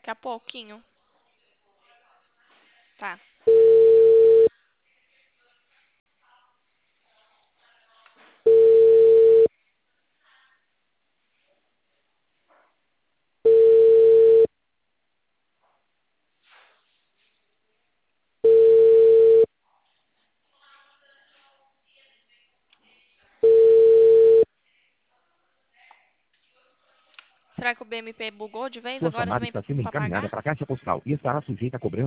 Daqui a pouquinho. Tá. Será que o BMP bugou de vez? Sua Agora chamada também está sendo pra encaminhada pagar? para a caixa postal e estará sujeita a cobrança.